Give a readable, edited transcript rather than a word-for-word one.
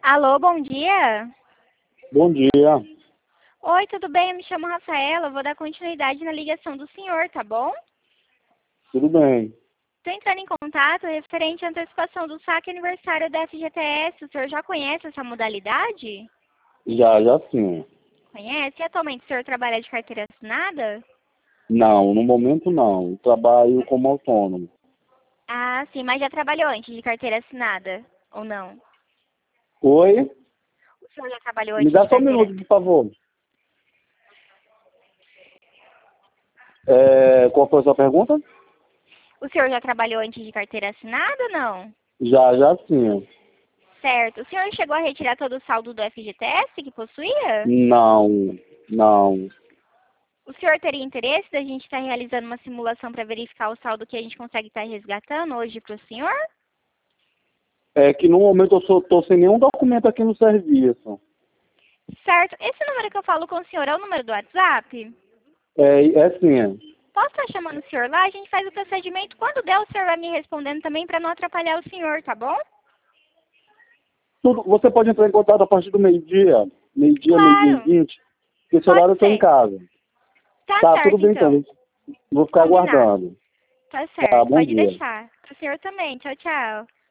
Alô, bom dia. Bom dia, Oi, tudo bem? Eu me chamo Rafaela. Eu vou dar continuidade na ligação do senhor, tá bom? tudo bem? Estou entrando em contato referente à antecipação do saque aniversário da FGTS. O senhor já conhece essa modalidade? Já sim. Conhece? E atualmente o senhor trabalha de carteira assinada? Não, no momento não. Trabalho como autônomo. Ah, sim, mas já trabalhou antes de carteira assinada? Ou não? Oi? O senhor já trabalhou Me antes dá de só um carteira... minuto, por favor. Qual foi a sua pergunta? O senhor já trabalhou antes de carteira assinada ou não? Já sim. Certo. O senhor chegou a retirar todo o saldo do FGTS que possuía? Não. O senhor teria interesse da gente estar realizando uma simulação para verificar o saldo que a gente consegue estar resgatando hoje para o senhor? É que no momento eu estou sem nenhum documento aqui no serviço. Certo. Esse número que eu falo com o senhor é o número do WhatsApp? É sim. Posso estar chamando o senhor lá? A gente faz o procedimento. Quando der, o senhor vai me respondendo também para não atrapalhar o senhor, tá bom? Você pode entrar em contato a partir do meio-dia. Meio-dia e Claro. 20. Porque esse Pode horário eu estou em ser. casa. Tá Tá, tudo certo, bem então. então. Vou ficar Combinado. aguardando. Tá Tá, certo. bom Pode dia. deixar. Para o senhor também. Tchau, tchau.